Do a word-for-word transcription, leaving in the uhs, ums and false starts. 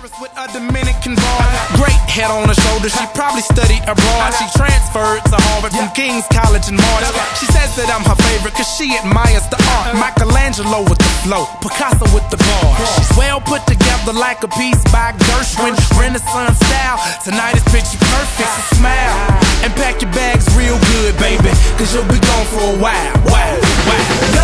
Paris with a Dominican bar. Great head on her shoulder, she probably studied abroad. She transferred to Harvard from King's College in March. She says that I'm her favorite cause she admires the art. Michelangelo with the flow, Picasso with the bar. She's well put together like a piece by Gershwin, Renaissance style. Tonight is picture perfect, so smile and pack your bags real good, baby, cause you'll be gone for a while. Wow, wow.